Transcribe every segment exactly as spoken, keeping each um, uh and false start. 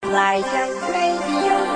ライジャンレディオ。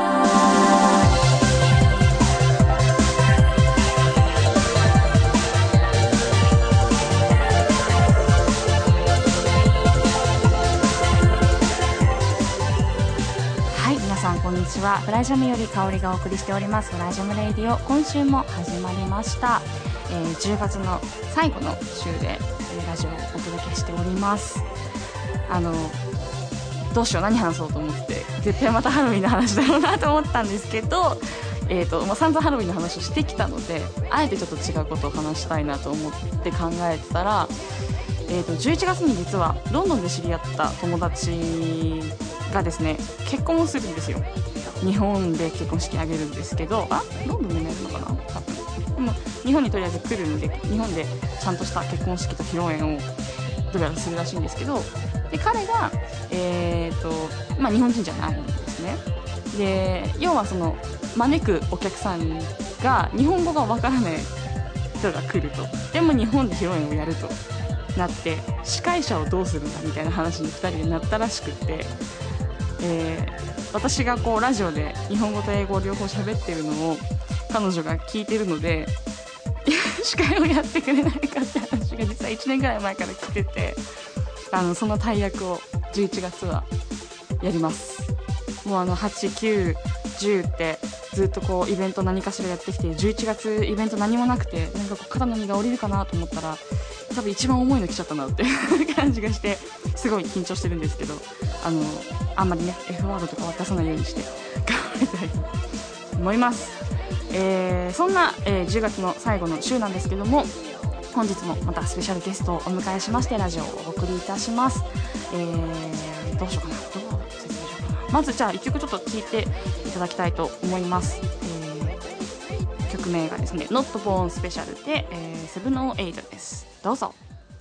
こんにちは。フライジャムより香りがお送りしておりますフライジャムレイディオ。今週も始まりました、えー、じゅうがつの最後の週で、えー、ラジオをお届けしております。あのどうしよう何話そうと思って絶対またハロウィンの話だろうなと思ったんですけど、えーとまあ、散々ハロウィンの話をしてきたのであえてちょっと違うことを話したいなと思って考えてたら、えーとじゅういちがつに実はロンドンで知り合った友達がですね結婚をするんですよ。日本で結婚式あげるんですけど、あロンドンでもやるのかな多分。でも日本にとりあえず来るので日本でちゃんとした結婚式と披露宴をどうやらするらしいんですけど、で彼が、えーとまあ、日本人じゃないんですね。で要はその招くお客さんが日本語がわからない人が来ると、でも日本で披露宴をやるとなって司会者をどうするんだみたいな話にふたりでなったらしくって、えー、私がこうラジオで日本語と英語を両方喋ってるのを彼女が聞いてるので司会をやってくれないかって話が実はいちねんぐらい前から来てて、あのその大役をじゅういちがつはやります。もうあのはち、きゅう、じゅうってずっとこうイベント何かしらやってきてじゅういちがつイベント何もなくてなんかこう肩の荷が下りるかなと思ったら多分一番重いの来ちゃったなって感じがしてすごい緊張してるんですけど、あのあんまりね F ワードとかは出さないようにして頑張りたいと思います。えー、そんな、えー、じゅうがつの最後の週なんですけども、本日もまたスペシャルゲストをお迎えしましてラジオをお送りいたします。えー、どうしようかなどう説明しようかな。まずじゃあいっきょくちょっと聴いていただきたいと思います。えー、曲名がですね Not Born Special で、えー、セブンオーエイトです。どうぞ。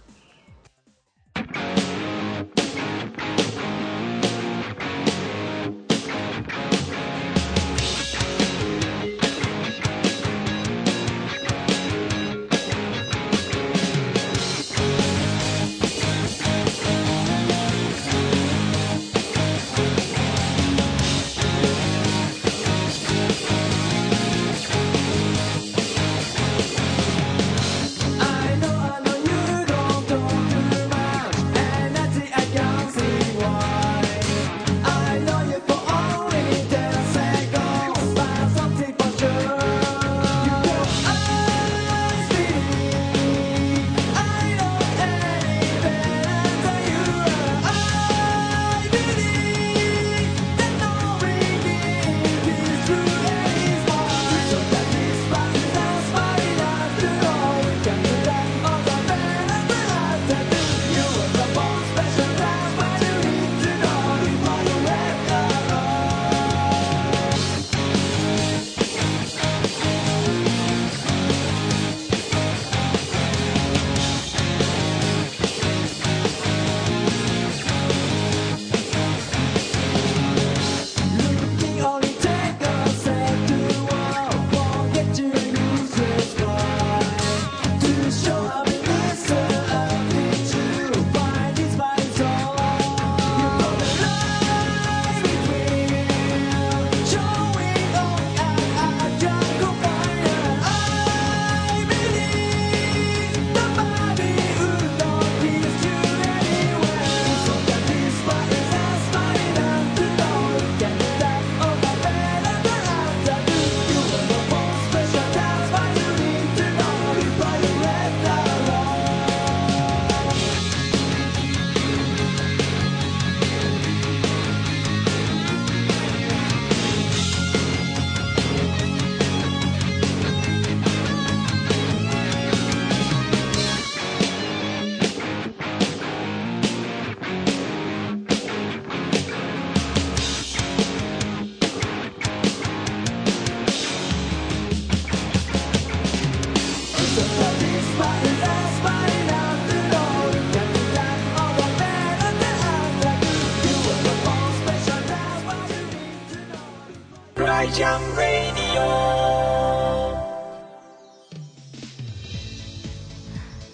ライジャンレディオ。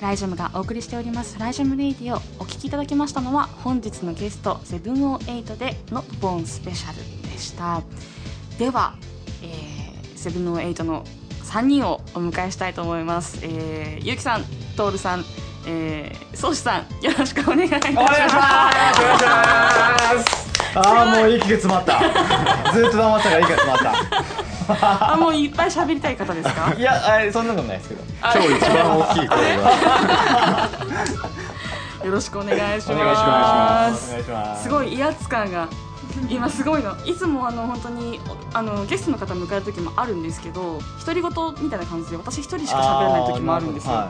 ライジャムがお送りしておりますライジャムレイディオ、お聞きいただきましたのは本日のゲストセブンオーエイトで Not Born スペシャルでした。では、えー、セブンオーエイトのさんにんをお迎えしたいと思います。えー、ゆうきさん、とおるさん、えー、そうしさん、よろしくお願いいたします。お願いします。 ああ、もう息が詰まったずっと黙ったから息が詰まったあ、もういっぱい喋りたい方ですか？ いや、あ、そんなことないですけど、 今日一番大きい声がよろしくお願いします。 お願いします。お願いします。 すごい威圧感が今すごいの。いつもあの本当にあのゲストの方迎える時もあるんですけど、独り言みたいな感じで私一人しか喋らない時もあるんですよ。な、はい、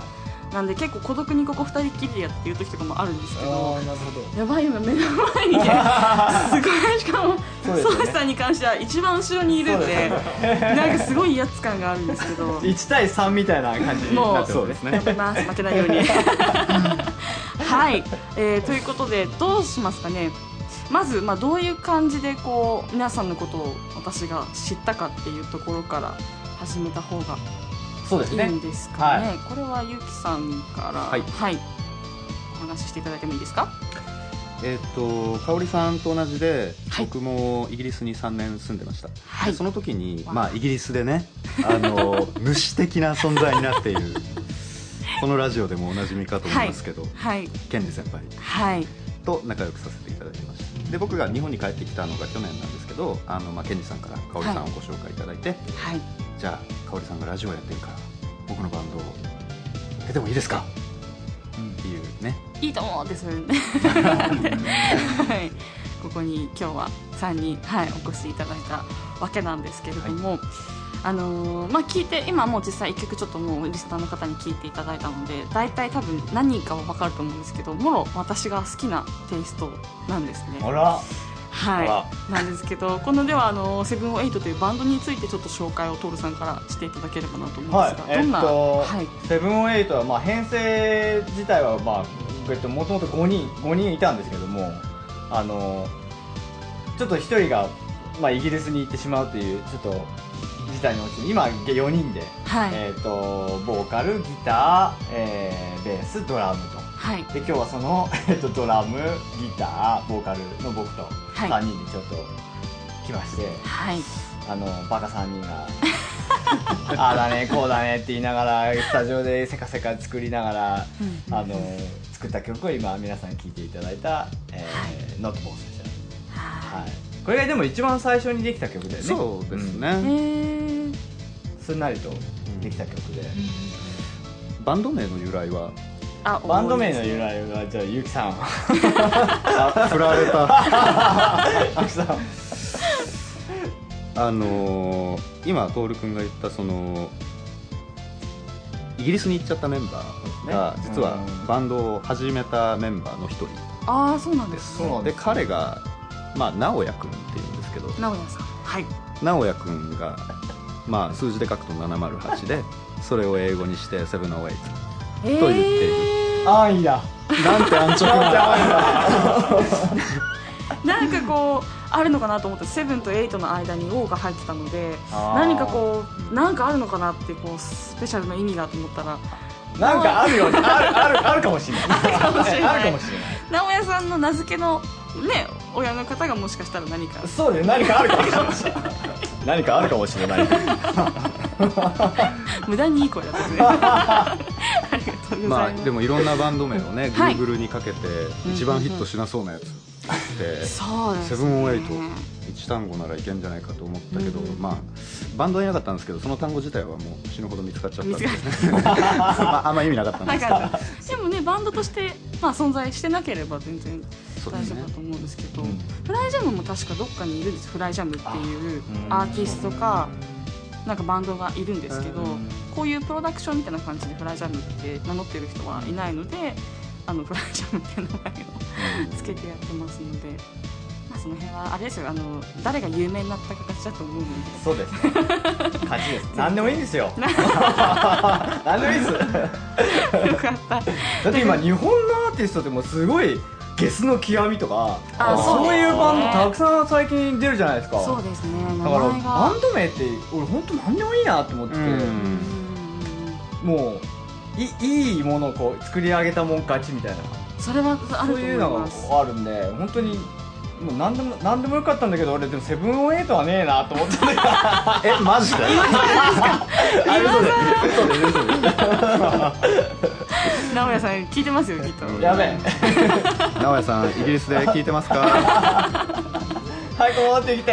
なんで結構孤独にここ二人きりでやっていう時とかもあるんですけど、 あ、なるほど、 やばいよ、目の前にねすごい、しかもそうです、ね、さんに関しては一番後ろにいるんで、なんかすごい威圧感があるんですけどいちたいさんみたいな感じになってそうですね。 頑張ります、負けないようにはい、えー、ということでどうしますかね。まず、まあ、どういう感じでこう皆さんのことを私が知ったかっていうところから始めた方がそうですね、 いいんですかね。 はい、 これはゆきさんから、 はいはい、お話ししていただいてもいいですか。 えっと香織さんと同じで、 はい、 僕もイギリスにさんねん住んでました、 はい、 その時に、まあ、イギリスでね、あの主的な存在になっているこのラジオでもおなじみかと思いますけど、 はい、 ケンジ先輩、 はい、 と仲良くさせていただきました。で、僕が日本に帰ってきたのが去年なんですけど、あの、まあ、ケンジさんから香織さんをご紹介いただいて、はい、じゃあ香織さんがラジオやってるから僕のバンドを出てもいいですか、うん、っていうね、 いいと思うですよねはい、ここに今日はさんにん、はい、お越しいただいたわけなんですけれども、はい、あのーまあ、聞いて今もう実際いっきょくちょっともうリスナーの方に聞いていただいたので大体多分何人かは分かると思うんですけど、もろ私が好きなテイストなんですね。 あら、 はい、なんですけど、このではあのセブンオーエイトというバンドについてちょっと紹介をトールさんからしていただければなと思うんですが、 はい、 どんな、 えっとはい、 セブンオーエイトはまあ編成自体はまあもともとごにんごにんいたんですけども、あのちょっとひとりがまあイギリスに行ってしまうというちょっと事態に陥って今よにんで、はい、えっとボーカル、ギター、えー、ベース、ドラムと。はい、で今日はその、えっと、ドラム、ギター、ボーカルの僕とさんにんでちょっと来まして、はい、あのバカさんにんがああだねこうだねって言いながらスタジオでせかせか作りながら、うん、あの作った曲を今皆さん聴いていただいた「えーはい、Not Born でした、はい、これがでも一番最初にできた曲だよね。 そうですね、うん、 すんなりとできた曲で、 うん、バンド名の由来はあ、バンド名の由来はじゃあゆきさんあ、振られたゆきさんあのー、今徹君が言ったそのイギリスに行っちゃったメンバーが、ね、実はバンドを始めたメンバーの一人です。 ああ、そうなんです。 で、彼がまあ直哉君っていうんですけど、 直哉さん、はい、 直哉君がまあ数字で書くとななまるはちでそれを英語にしてセブンオーエイトと言っている、 えー、安易だ、 なんて安直ななんかこうあるのかなと思ってセブンとエイトの間に O が入ってたので、何かこうなんかあるのかなってこうスペシャルな意味がと思ったら、 なんかあるよね、あるあるあるかもしれないあるかもしれないあるかもしれない。 直哉さんの名付けのね親の方がもしかしたら何か、 そうね、何かあるかもしれない何かあるかもしれない無駄にいい声だったねありがとうございます。 まあでもいろんなバンド名をね、はい、Google にかけて一番ヒットしなそうなやつって、 そうですね、 セブンオーエイト一単語ならいけんじゃないかと思ったけど、うん、まあバンドはいなかったんですけど、その単語自体はもう死ぬほど見つかっちゃったんでまあ、あんま意味なかったんですけどでもね、バンドとして、まあ、存在してなければ全然大丈夫だと思うんですけど、ね、うん、フライジャムも確かどっかにいるんです。フライジャムっていうアーティストかなんかバンドがいるんですけど、こういうプロダクションみたいな感じでフライジャムって名乗ってる人はいないので、あのフライジャムっていう名前をつけてやってますので、まあ、その辺はあれですよ、あの誰が有名になった形だと思うので。 そうですね、勝ちです。何でもいいんですよ何でもいいですよかった。だって今日本のアーティストでもすごいゲスの極みとか、 あ、 そういうバンドたくさん最近出るじゃないですか。 そうですね、 だからバンド名って俺本当何でもいいなと思って、もうい, いいものをこう作り上げたもん勝ちみたいな、 それはあると思います。 そういうのがあるんで、本当にもう何でも何でもよかったんだけど、俺でもセブンオーエイトはねえなと思ってえマジであ嘘で嘘で嘘で直哉さん聞いてますよきっと。 やべえ直哉さんイギリスで聞いてますか早く戻ってきて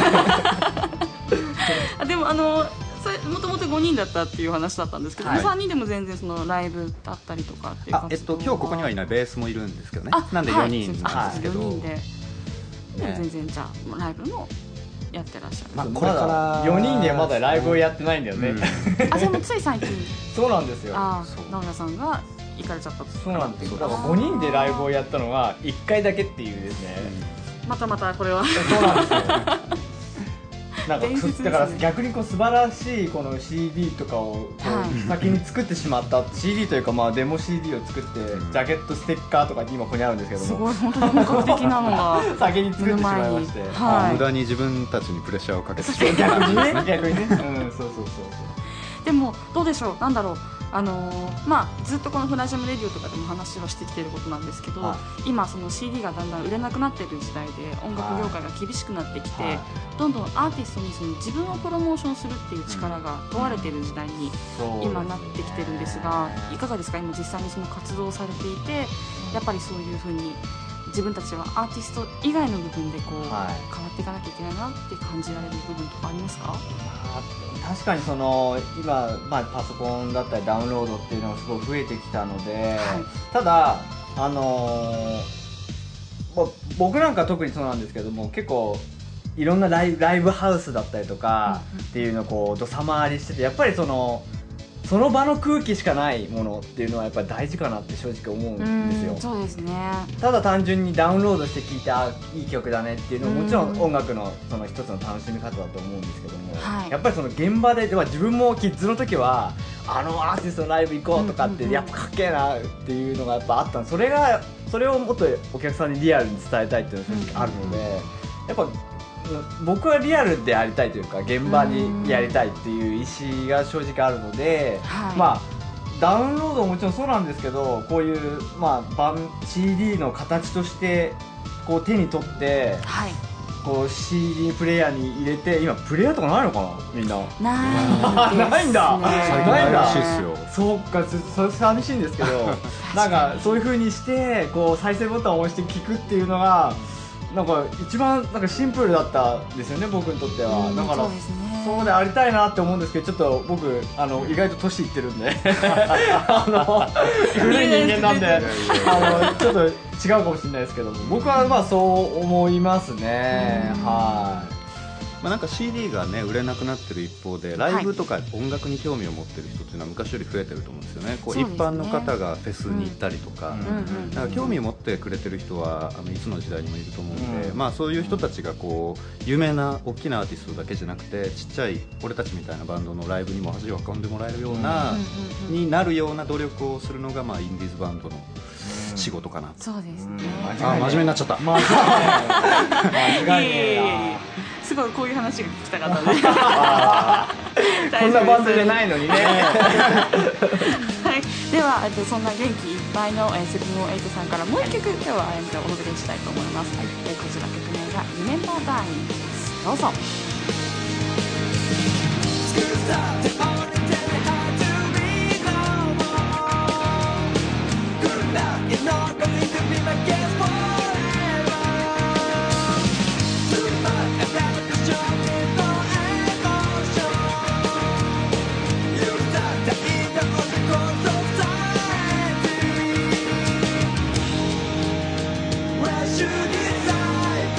あでもあのもともとごにんだったっていう話だったんですけど、はい、さんにんでも全然そのライブだったりとかっていう活動、あ、えっと、今日ここにはいないベースもいるんですけどね。なんでよにんなんですけど、 はい、よにんで、ね、全然じゃあライブもやってらっしゃる、 まあ、これからよにんでまだライブをやってないんだよね、うん、 あそれもつい最近そうなんですよ。 あ直哉さんが行かれちゃった。 そうなんですよ。だからごにんでライブをやったのがいっかいだけっていうですね、 うん、またまたこれはそうなんですよなんかだから逆にこう素晴らしいこの シーディー とかをこう先に作ってしまった シーディー というかまあデモ シーディー を作ってジャケットステッカーとか今ここにあるんですけども、 すごい本当に本格的なのが先に作ってしまいまして、 はい、無駄に自分たちにプレッシャーをかけてしまう逆にね逆にね、うん、そうそうそうそう。 でもどうでしょう、なんだろう、あのーまあ、ずっとこのフラジャムレディオとかでも話はしてきていることなんですけど、はい、今その シーディー がだんだん売れなくなっている時代で音楽業界が厳しくなってきて、はい、どんどんアーティストにその自分をプロモーションするっていう力が問われている時代に今なってきてるんですが、いかがですか、今実際にその活動されていて、やっぱりそういうふうに自分たちはアーティスト以外の部分でこう、はい、変わっていかなきゃいけないなって感じられる部分とかありますか？ 確かにその今、まあ、パソコンだったりダウンロードっていうのがすごい増えてきたので、はい、ただ、あのー、僕なんか特にそうなんですけども、結構いろんなライブ、ライブハウスだったりとかっていうのをこうどさ回りしてて、やっぱりそのその場の空気しかないものっていうのはやっぱり大事かなって正直思うんですよ。 そうですね。 ただ単純にダウンロードして聴いて、あ、いい曲だねっていうのももちろん音楽のその一つの楽しみ方だと思うんですけども、はい、やっぱりその現場で、では自分もキッズの時はあのアーティストのライブ行こうとかってやっぱかっけえなっていうのがやっぱあったんで、それがそれをもっとお客さんにリアルに伝えたいっていうのが正直あるので、やっぱ僕はリアルでやりたいというか現場にやりたいっていう意思が正直あるので、はい、まあダウンロードももちろんそうなんですけど、こういう、まあ、版 シーディー の形としてこう手に取って、はい、こう シーディー プレイヤーに入れて、今プレイヤーとかないのかな、みんな。 ないですね。 ないんだ。 ないんだ。 そうか、それ寂しいんですけどなんかそういう風にしてこう再生ボタンを押して聞くっていうのがなんか一番なんかシンプルだったんですよね、僕にとっては。だから そうですね、そうでありたいなって思うんですけど、ちょっと僕あの意外と年いってるんであの古い人間なんであのちょっと違うかもしれないですけども、僕はまあそう思いますね。はい。 まあ、なんか シーディー がね売れなくなってる一方で、ライブとか音楽に興味を持ってる人っていうのは昔より増えてると思うんですよね。こう一般の方がフェスに行ったりとか、なんか興味を持ってくれてる人はあのいつの時代にもいると思うんで、うん、まあそういう人たちがこう有名な大きなアーティストだけじゃなくて、ちっちゃい俺たちみたいなバンドのライブにも足を運んでもらえるような、うん、になるような努力をするのがまあインディーズバンドの仕事かな。 そうですね。 あ、真面目になっちゃった。 間違いない。 すごいこういう話が聞きたかったねこんなバンドじゃないのにねはい、ではそんな元気いっぱいのセブンオーエイトさんからもう一曲今日はお届けしたいと思います。はい、こちら曲名が Remember Dying です。どうぞ。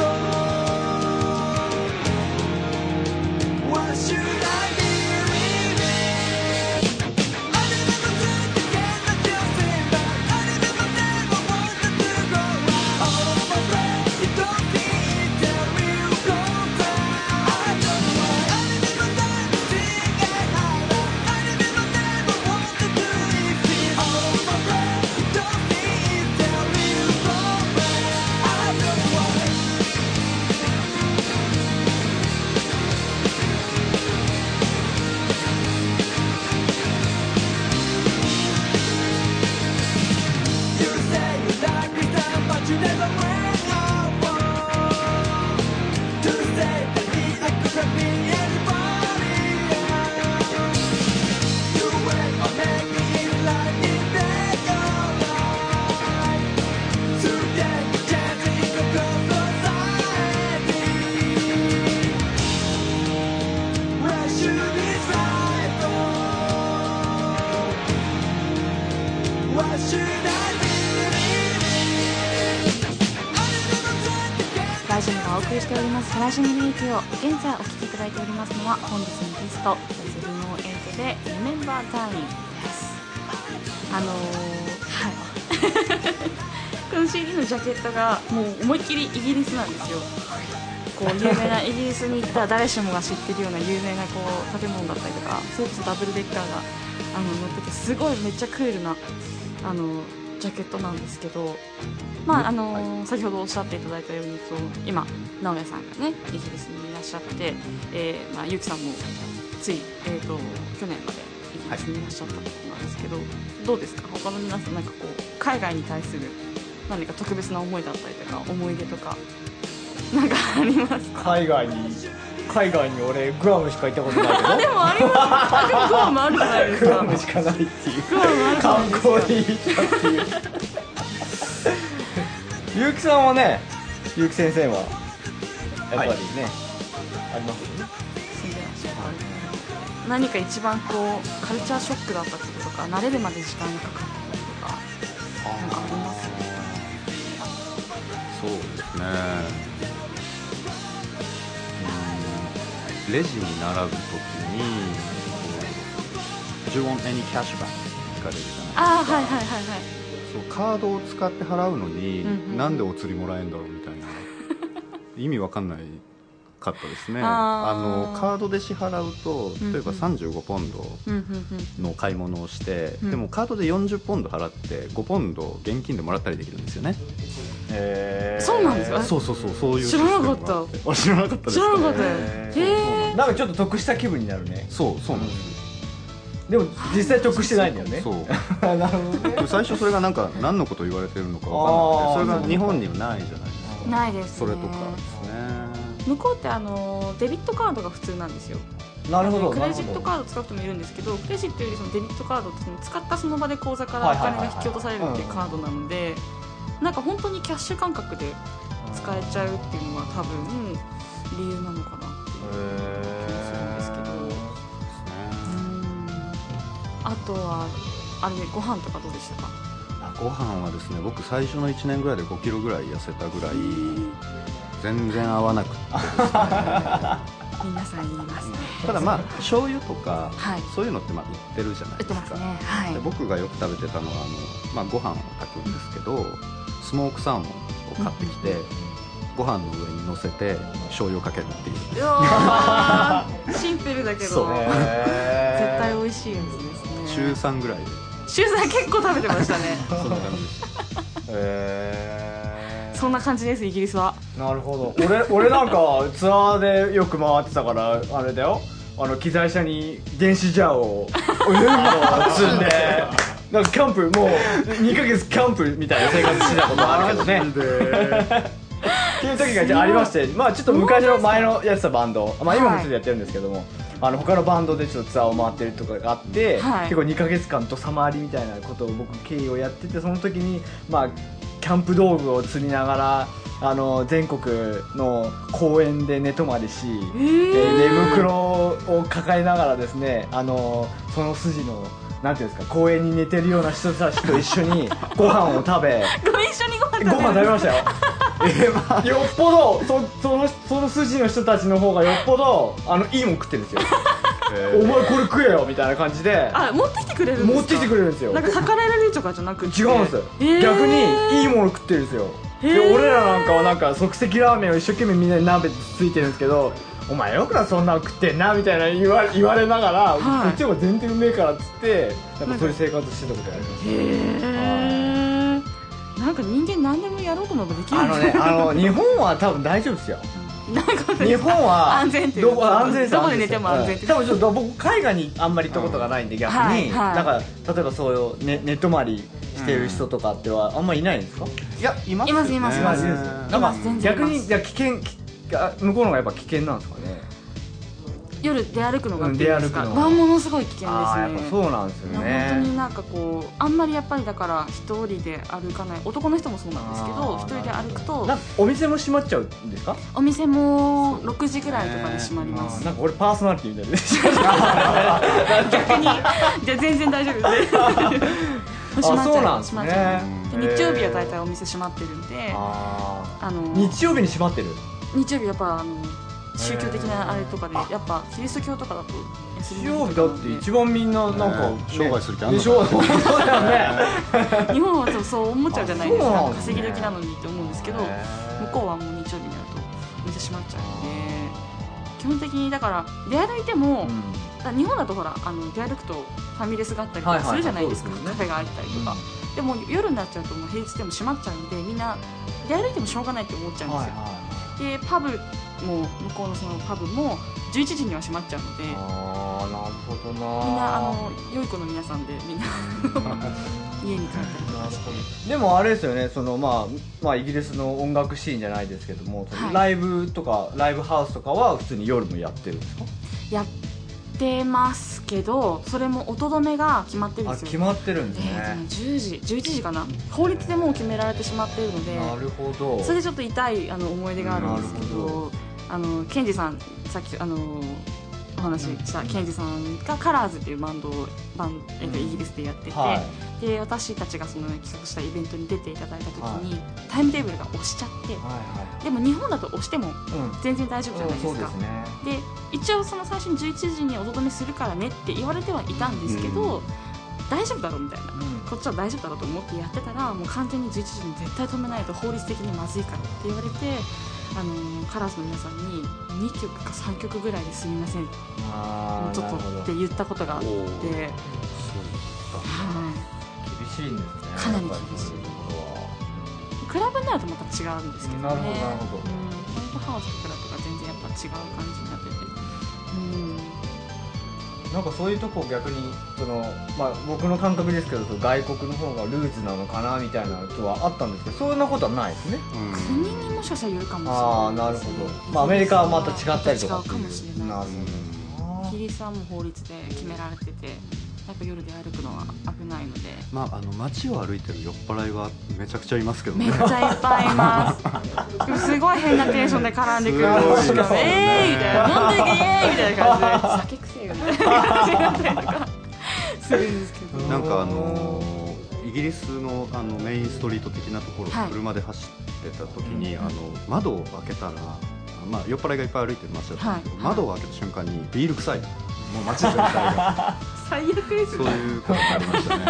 Should I be イジャムがお送りしておりますフライジャムレイディオ。現在お聴きいただいておりますのは本日のゲストセブンオーエイトでリメンバータイムです。あのー、はいこの シーディー のジャケットがもう思いっきりイギリスなんですよ。こう有名なイギリスに行ったら誰しもが知ってるような有名なこう建物だったりとか、それこそダブルデッカーがあの乗っててすごいめっちゃクールなあのジャケットなんですけど、まああのーはい、先ほどおっしゃっていただいたようにそう今直哉さんがねイギリスにいらっしゃって、えーまあ、ゆきさんもつい、えー、と去年までイギリスにいらっしゃったところなんですけど、はい、どうですか他の皆さん、なんかこう海外に対する何か特別な思いだったりとか思い出とかなんかありますか？ 海外に海外に俺グアムしか行ったことないけどでもありますあでもグアムあるじゃないですか。 グアムしかないっていうグアムあるじゃないですか。 観光に行ったっていうゆうきさんはね、ゆうき先生はやっぱりね、はい、ありますよね。 住んでらっしゃる。何か一番こうカルチャーショックだったこととか慣れるまで時間がかかったこととかなんかあります？ そうですね、うん、レジに並ぶときに「Do you want any cashback?」聞かれるじゃないですか。 ああはいはいはいはい。 そうカードを使って払うのに、うんうん、なんでお釣りもらえんだろうみたいな意味わかんないかったですね。あのカードで支払うと例えばさんじゅうごポンドの買い物をして、うんうん、でもカードでよんじゅうポンド払ってごポンド現金でもらったりできるんですよね。 へー、そうなんですか？ そうそうそう、そういう知らなかった。 知らなかったですか？ 知らなかったよ。へー、 なんかちょっと得した気分になるね。 そうそうなんです。 でも実際得してないんだよね。 そうなるほどね。最初それがなんか何のこと言われてるのか分からなくて、それが日本にはないじゃないですか。 ないですね。 それとかですね。 向こうってあのデビットカードが普通なんですよ。 なるほど。 クレジットカード使う人もいるんですけど、クレジットよりそのデビットカードってその使ったその場で口座からお金が引き落とされるっていうカードなので、なんか本当にキャッシュ感覚で使えちゃうっていうのは多分理由なのかなっていう気がするんですけど。あとはあれご飯とかどうでしたか？ ご飯はですね、僕最初のいちねんぐらいでごキロぐらい痩せたぐらい全然合わなくてですね皆さん言いますね。 ただまあ醤油とか、はい、そういうのってまあ売ってるじゃないですか。売ってますね、はい、で僕がよく食べてたのはあの、まあ、ご飯を炊くんですけど、スモークサーモンを買ってきて、うん、ご飯の上に乗せて醤油をかけるっていう。 うわシンプルだけど絶対美味しいやつですね。 週さんぐらいで。 週さん結構食べてましたねそんな感じです。 へー、 そんな感じです、イギリスは。 なるほど。俺, 俺なんかツアーでよく回ってたからあれだよ、あの機材車に電子ジャーを積んでなんかキャンプもうにかげつキャンプみたいな生活してたことあるけどねっていう時がじゃあありまして、まあちょっと昔の前のやってたバンド、まあ今もちょっとやってるんですけども、はい、あの他のバンドでちょっとツアーを回ってるとかがあって、はい、結構にかげつかん土佐回りみたいなことを僕経緯をやってて、その時にまあキャンプ道具を積みながらあの全国の公園で寝泊まりし、えー、寝袋を抱えながらですね、あのその筋のなんていうんですか、公園に寝てるような人たちと一緒にご飯を食べご一緒にご飯食べるご飯食べましたよえーまあ、よっぽど そ, そ, のその筋の人たちの方がよっぽどあのいいもん食ってるんですよお前これ食えよみたいな感じであ持ってきてくれるんですか？持ってきてくれるんですよ。 なんか炊かれるとかじゃなくて違うんですよ、えー、逆にいいもの食ってるんですよ。で俺らなんかはなんか即席ラーメンを一生懸命みんなに鍋ついてるんですけど、お前よくなそんなの食ってんなみたいな言 わ, 言われながら、はい、こっちも全然うめえからっつってなんかそういう生活してたことあります。へー、なんか人間何でもやろうと思えばできるんですよ。あのね、あの日本は多分大丈夫ですよなんか日本は安全っていうど安全どこで寝ても安全って、 多分ちょっと僕海外にあんまり行ったことがないんで逆に、はいはい、なんか例えばそういう寝、寝泊まりしてる人とかってはあんまりいないんですか？ いやいますよね。 いますいますいます。 なんか逆にじゃ危険向こうの方がやっぱ危険なんですかね。 夜出歩くのがっていうんですか、はものすごい危険ですね。 あやっぱそうなんですよね。 本当になんかこうあんまりやっぱりだから一人で歩かない、男の人もそうなんですけど一人で歩くとなんかお店も閉まっちゃうんですか？ お店もろくじぐらいとかで閉まります。 なんか俺パーソナリティみたいな逆にじゃあ全然大丈夫です閉まっちゃう、閉まっちゃう。日曜日は大体お店閉まってるんで、ああの日曜日に閉まってる。 日曜日やっぱあの宗教的なあれとかでやっぱキリスト教とかだと日曜日だって一番みんななんか、ね、 商売する気あるのかな。そうだよね。 日本はそう思っちゃうじゃないですか、ね、稼ぎ時なのにって思うんですけど、向こうはもう日曜日になるとめっちゃ閉まっちゃうんで、基本的にだから出歩いても、うん、だ日本だとほらあの出歩くとファミレスがあったりとかするじゃないですか、はいはいはい、カフェがあったりとか、うん、でも夜になっちゃうともう平日でも閉まっちゃうんで、みんな出歩いてもしょうがないって思っちゃうんですよ、はいはい、でパブも向こうのそのパブもじゅういちじには閉まっちゃうので、 あーなるほどな、 みんなあの良い子の皆さんでみんな家に帰ったりとかして。 でもあれですよね、その、まあ、まあイギリスの音楽シーンじゃないですけども、はい、ライブとかライブハウスとかは普通に夜もやってるんですか？ やってますけど、それも音止めが決まってるんですよ。 あ、決まってるんですね、 えー、じゅうじじゅういちじかな、法律でもう決められてしまっているので、 なるほど、 それでちょっと痛いあの思い出があるんですけど、あのケンジさん、さっきあのお話ししたケンジさんがカラーズっていうバンドをバン、えー、とイギリスでやってて、はい、で私たちがその企画したイベントに出ていただいた時に、はい、タイムテーブルが押しちゃって、はいはい、でも日本だと押しても全然大丈夫じゃないですか、うん、そうですね、で一応その最初にじゅういちじに音止めするからねって言われてはいたんですけど、うん、大丈夫だろうみたいな、うん、こっちは大丈夫だろうと思ってやってたら、もう完全にじゅういちじに絶対止めないと法律的にまずいからって言われて、あのカラスの皆さんににきょくかさんきょくぐらいですみません、あちょっとって言ったことがあって、はい、 厳しいんですね、 かなり厳しい。クラブになるとまた違うんですけどね。 なるほどなるほど、うん、 ライブハウスとクラブが全然やっぱ違う感じになってて、うん、 なんかそういうとこ逆にその、まあ、僕の感覚ですけど、外国の方がルーツなのかなみたいなことはあったんですけど、そんなことはないですね、 うん、国にもしかしたらよるかもしれない。 ああ、なるほど、まあ、アメリカはまた違ったりとか違うかもしれない。 なるほど。 イギリスはもう法律で決められてて、やっぱ夜で歩くのは危ないので、 まあ、あの街を歩いてる酔っ払いはめちゃくちゃいますけどね。 めっちゃいっぱいいますでもすごい変なテンションで絡んでくるのしかもえーいみたいな、飲んでけーみたいな感じで酒くせえよみたいな感じになったりとかするんですけど、 なんかあのー、イギリスの、あのメインストリート的なところを車で走ってた時に、はい、あの窓を開けたら、まあ、酔っ払いがいっぱい歩いてる街だったんですけど、はい、窓を開けた瞬間にビール臭い、もう街全体が最悪ですね。 そういうことがありましたね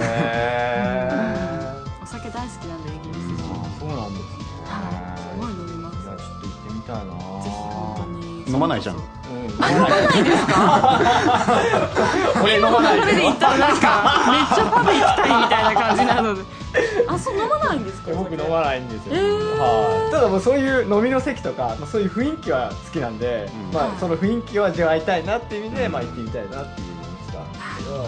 へー、お酒大好きなんでイギリス人。 そうなんですね、 はい、すごい飲みます。 いや、ちょっと行ってみたいな。 ぜひ本当に。 飲まないじゃん。 うん、飲まないですか俺飲まないよ。今の上で言ったらなんかめっちゃパブ行きたいみたいな感じなのであ、そう飲まないんですか？ 僕飲まないんですよ、えーはあ、ただもうそういう飲みの席とか、まあ、そういう雰囲気は好きなんで、うん、まあ、その雰囲気を味わいたいなっていう意味で、うん、まあ、行ってみたいなっていう思ってたんですけど、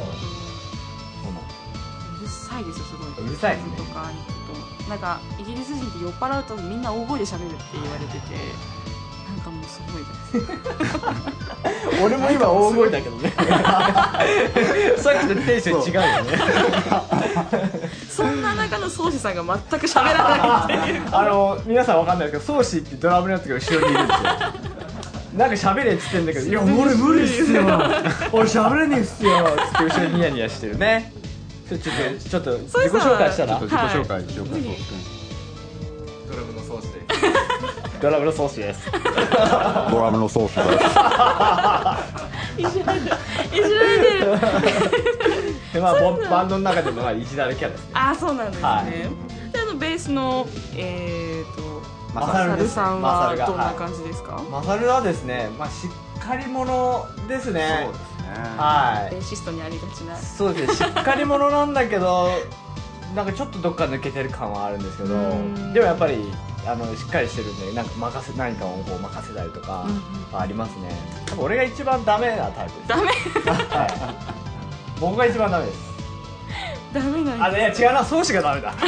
うるさいですよ、すごい。 うるさいですね。 とか行くとなんかイギリス人って酔っ払うとみんな大声で喋るって言われてて、なんかもうすごいです俺も今大声だけどねさっきとテンション違うよねそんな中の宗師さんが全く喋らないっていうあの皆さんわかんないですけど、宗師ってドラムのやつが後ろにいるんですよなんか喋れっつってんだけど、いや俺無理っすよ俺喋れねえっすよつって後ろにニヤニヤしてるね。ちょっとちょっと自己紹介したら、 自己紹介しようか。 ドラムの宗師ですドラムの宗師ですドラムの宗師ですいじられてるいじられてるで、まあ、バンドの中でもまあいじられキャラですね。 あ、そうなんですね、はい、であのベースのえーとマサルさんはどんな感じですか？ マサルはですね、まあ、しっかり者ですね。 そうですね、 はい、ベーシストにありがちな。 そうですね、しっかり者なんだけどなんかちょっとどっか抜けてる感はあるんですけど、でもやっぱりあのしっかりしてるんで、なんか任せ何かをこう任せたりとかありますね。多分俺が一番ダメなタイプです。 ダメはい、僕が一番ダメです。 ダメなんです。 あ、いや違うな、宗師がダメだ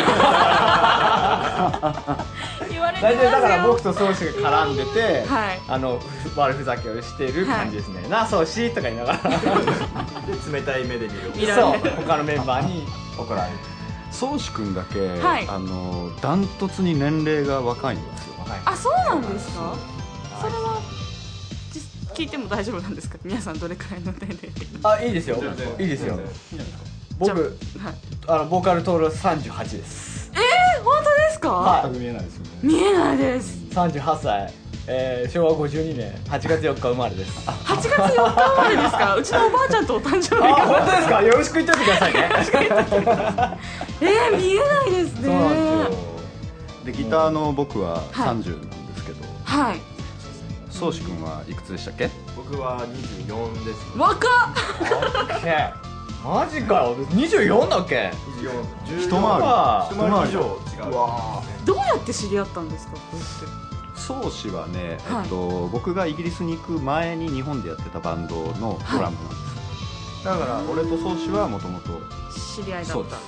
言われてますよ。 大体だから僕と宗師が絡んでて、 はい、 あの悪ふざけをしている感じですね、はい、な、宗師とか言いながら冷たい目で見る。 そう、他のメンバーに怒られる。 宗師君だけ、 はい、 あのダントツに年齢が若いんですよ。 あ、そうなんですか？それは聞いても大丈夫なんですか？皆さんどれくらいの年齢で。 あ、いいですよ、いいですよ。僕、はい、あのボーカルトールさんじゅうはちです。 えー、本当ですか？ はい、 見えないですよね。 見えないです。 さんじゅうはっさいえー、しょうわごじゅうにねんはちがつよっか生まれです。 はちがつよっか生まれですか？うちのおばあちゃんとお誕生日が。 あ、本当ですか？よろしく言っておいてくださいね。 えー、見えないですね。 そうなんですよ。 でギターの僕はさんじゅうなんですけど、 はい。 宗志君はいくつでしたっけ？ 僕はにじゅうよんです。 若っ。 オッケー。マジかよ。にじゅうよんだっけ？ にじゅうよん、 一回り一回り以上違う。 わどうやって知り合ったんですか？こうやって。 宗志はね、 はいえっと、僕がイギリスに行く前に日本でやってたバンドのドラムなんです、はい、だから俺と宗志はもともと知り合いだったっていうことで、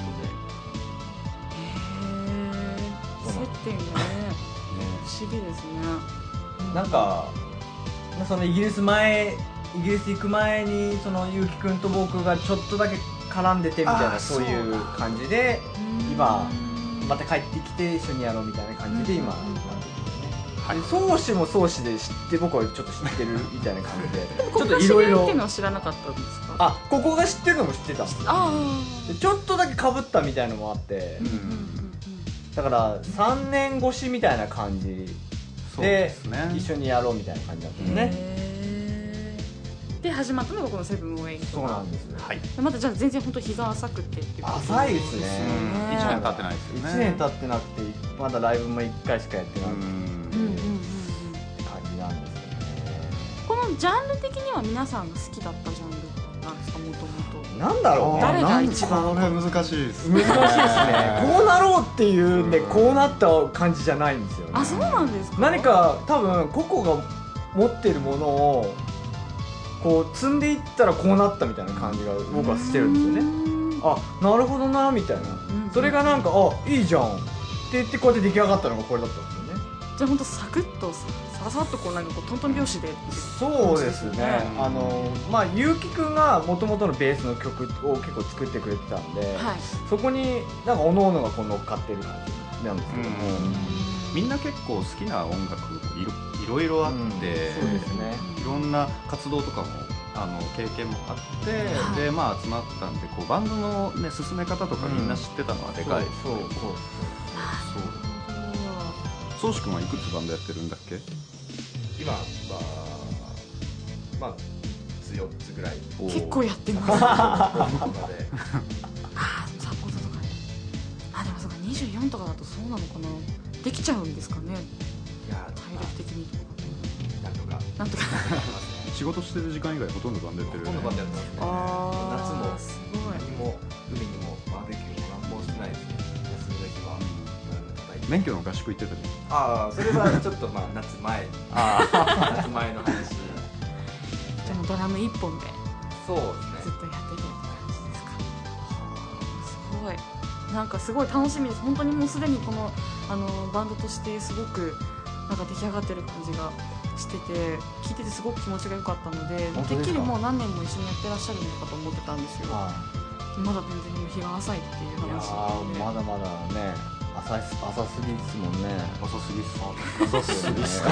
へえ接点がね不思議ですね。 なんかそのイギリス前イギリス行く前にその結城くんと僕がちょっとだけ絡んでてみたいなそういう感じで今また帰ってきて一緒にやろうみたいな感じで今、うんうんうん、宗志も宗志で知って僕はちょっと知ってるみたいな感じでちょっといろいろっていうのは知らなかったんですか？ あ、ここが知ってるのも知ってた。 あでちょっとだけ被ったみたいのもあって、うんうんうん、だからさんねん越しみたいな感じ で, で、ね、一緒にやろうみたいな感じだったんですね。 で始まったのがこのセブンウェイ。 そうなんですね、はい、 まだじゃあ全然本当日が浅くてっていう浅いですね。 いちねん経ってないですよね。 いちねん経ってなくてまだライブもいっかいしかやってなくてこのジャンル的には皆さんが好きだったジャンルなんですか？もともとなんだろう、 誰が一番これ難しいですね。難しいですね。こうなろうっていうんでこうなった感じじゃないんですよね。 あ、そうなんですか？ 何か多分個々が持ってるものをこう積んでいったらこうなったみたいな感じが僕はしてるんですよね。あ、なるほどなみたいな、それがなんかあ、いいじゃんって言ってこうやって出来上がったのがこれだったんですよね。 じゃあほんとサクッとさささっとこうなんかこうトントン拍子で。 そうですね。あのまあ結城くんが元々のベースの曲を結構作ってくれてたんで、はい、そこになんか各々がこう乗っかってる感じなんですけども、 みんな結構好きな音楽いろいろいろあって、うん、そうですね。いろんな活動とかもあの経験もあって、はい、でまあ集まったんでこうバンドのね進め方とかみんな知ってたのはでかい。そうそうそう。宗志君はいくつバンドやってるんだっけ？ 今はまあみっつよっつぐらい。 結構やってます。ああ、サポートとかね。あ、でもそうかにじゅうよんとかだとそうなのかな。できちゃうんですかね。 いや体力的に。 なんとかなんとか。 仕事してる時間以外ほとんどバンドやってるよね。 ほとんどバンドやってますね。 あ夏もすごい。 何も海にもバーベキューも何もしてないですね。休みの日は。 免許の合宿行ってたね。 ああ、それはちょっとまあ夏前あ夏前の話。 じゃあもうドラム一本でそうですね。 ずっとやっててって感じですか？すごい。なんかすごい楽しみです。本当にもうすでにこのあのバンドとしてすごくなんか出来上がってる感じがしてて、聞いててすごく気持ちが良かったので、てっきりもう何年も一緒にやってらっしゃるのかと思ってたんですよ。まだ全然日が浅いっていう話で。 まだまだね。浅す浅すぎですもんね。 浅すぎっす。浅すぎっす。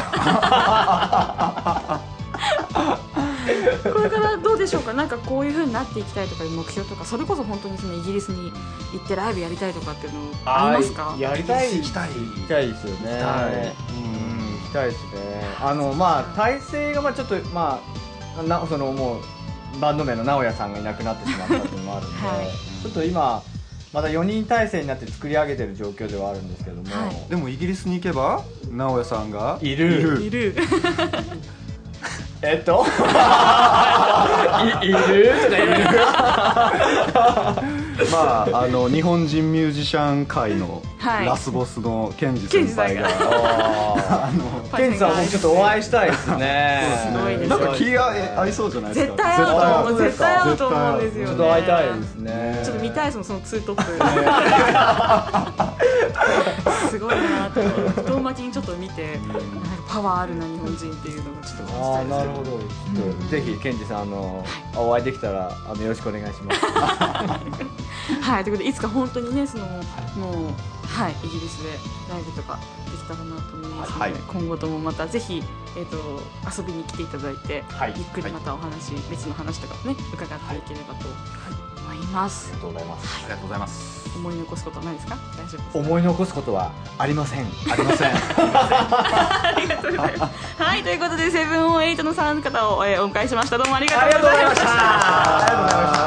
これからどうでしょうか。なんかこういう風になっていきたいとかいう目標とか、それこそ本当にそのイギリスに行ってライブやりたいとかっていうのありますか？ やりたい、行きたい、行きたいですよね。行きたい、うん、行きたいですね。あのまあ体制がまあちょっとまあなそのもうバンド名の直哉さんがいなくなってしまったっていうのもあるんで、はい、ちょっと今。まだよにん体制になって作り上げてる状況ではあるんですけども、はい、 でもイギリスに行けば直哉さんがいるいるえっとい, いるとかいるまああの日本人ミュージシャン界のラスボスのケンジ先輩が、 ケンジさん僕ちょっとお会いしたいですね。 すごいです。 なんか気が合いそうじゃないですか。 絶対合うと思う。絶対合うと思うんですよね。 ちょっと会いたいですね。 ちょっと見たいですもん、そのツートップ。すごいなと。太巻きにちょっと見て、なんかパワーあるな日本人っていうのがちょっと感じたいです。 ああ、なるほど。ちょっとぜひケンジさんあのお会いできたらあのよろしくお願いします。 はい、ということでいつか本当にねそのもうはいイギリスでライブとかできたらなと思いますので、はい、今後ともまたぜひえっと遊びに来ていただいて、はい、ゆっくりまたお話、はい、別の話とかね伺っていければと思いいます。 ありがとうございます。 ありがとうございます。 思い残すことはないですか？大丈夫ですか？ 思い残すことはありません。 ありません。 ありがとうございます。はい、ということでセブンオーエイトの三方を、えー、お迎えしました。どうもありがとうございました。 ありがとうございました。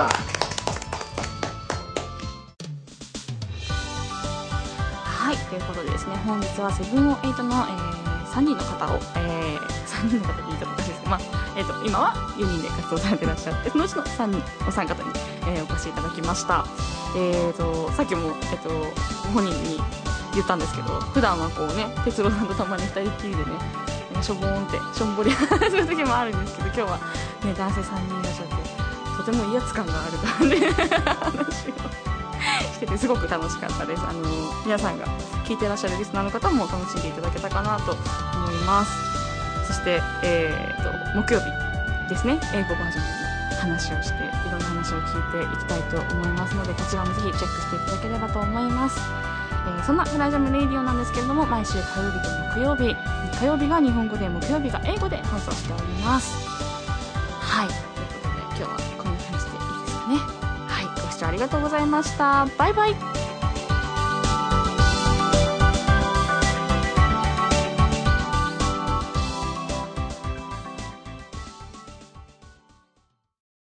はい、ということでですね、本日はセブンオーエイトの、えー、さんにんの方を、えー、さんにんの方に言い方おかしいですけど、まあえー、と今はよにんで活動されていらっしゃって、そのうちのさんにんお三方に、えー、お越しいただきました。えー、とさっきも、えー、と本人に言ったんですけど、普段はこうね、哲郎さんとたまにふたりっきりでね、しょぼーんってしょんぼり話する時もあるんですけど、今日は、ね、男性さんにんいらっしゃってとても威圧感がある感じで話をしててすごく楽しかったです。あの皆さんが聞いてらっしゃるリスナーの方も楽しんでいただけたかなと思います。そして、えー、と木曜日ですね、英語バージョンの話をして、いろんな話を聞いていきたいと思いますので、こちらもぜひチェックしていただければと思います。えー、そんなフライジャムレイディオなんですけれども、毎週火曜日と木曜日、火曜日が日本語で木曜日が英語で放送しております。はい、ということで今日はこんな感じでいいですかね。はい、ご視聴ありがとうございました。バイバイ。